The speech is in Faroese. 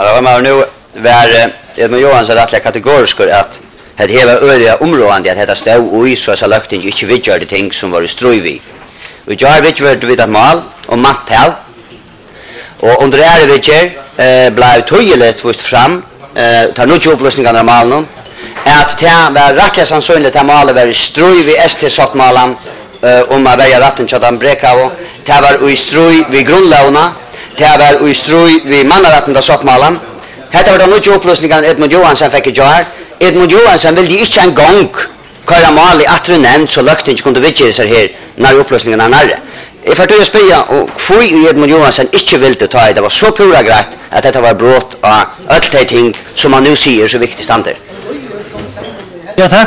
Ja, men nu var Edmund Johansson rättliga kategorisk att det hela öliga området att detta stod och i så lökting inte vidgörde ting som var ströjvi. Och jag har vidgört vid ett mål och mattel. Och under det här vidgör blev tydligt först fram tar nu upplösningarna av målen att det var rättliga sannsynligt att målet var ströjvi ST-sattmålen om att välja rätten till att bräcka och det var i ströj vid grundlagarna. Det var i ströj vid mannarätten till sattmålen. Detta var de nya upplösningarna Edmund Johansson fick göra. Edmund Johansson ville inte en gång köra mål i attre nämnd så lökten inte kunde vidgöra sig här när upplösningarna är närre. Jag får till att spela och få i Edmund Johansson inte ville ta det var så pura grejt att detta var brott av allt det ting som man nu säger så viktigt stander. Ja, tack.